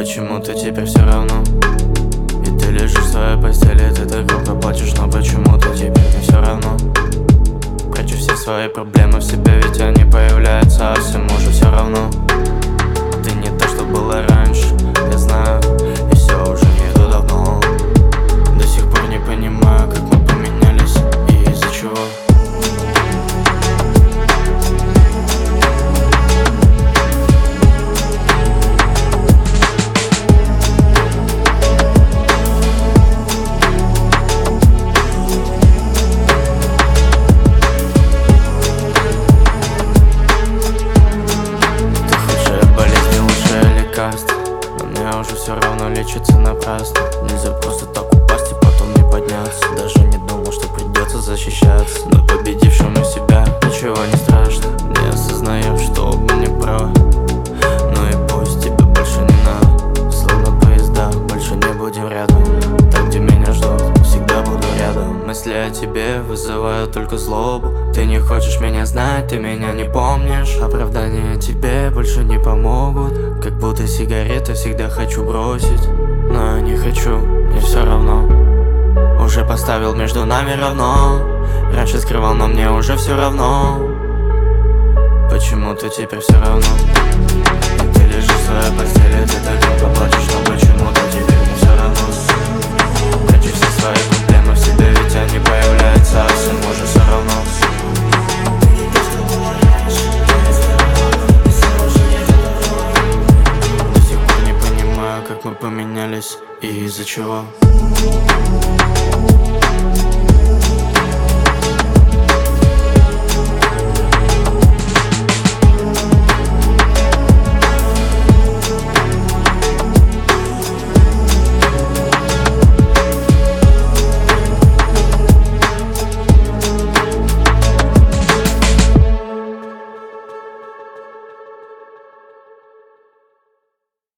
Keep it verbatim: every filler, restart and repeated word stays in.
Почему-то теперь все равно. И ты лежишь в своей постели, ты так громко плачешь, но почему-то теперь не все равно. Прячу все свои проблемы в себе, ведь они появляются, а всем уже все равно. Ты не то, что было раньше, я знаю, и все уже не то давно. До сих пор не понимаю, как мы поменялись и из-за чего. Но мне уже все равно лечится напрасно. Нельзя просто так упасть и потом не подняться. Даже не думал, что придется защищаться. Но победившему себя ничего не страшно. Не осознаешь, что оба не правы. Ну и пусть тебе больше не надо. Словно поезда, больше не будем рядом. Там, где меня ждут, всегда буду рядом. Мысли о тебе вызывают только злобу. Ты не хочешь меня знать, ты меня не помнишь. Оправдания тебе больше не помогут. Как будто сигареты всегда хочу бросить, но я не хочу, мне все равно. Уже поставил между нами равно. Раньше скрывал, но мне уже все равно. Почему-то теперь все равно. И ты лежишь в своей постели, ты так громко плачешь, но почему-то теперь не все равно. Прячу все свои проблемы в себе, ведь они появляются, а всем уже все равно. Как мы поменялись и из-за чего.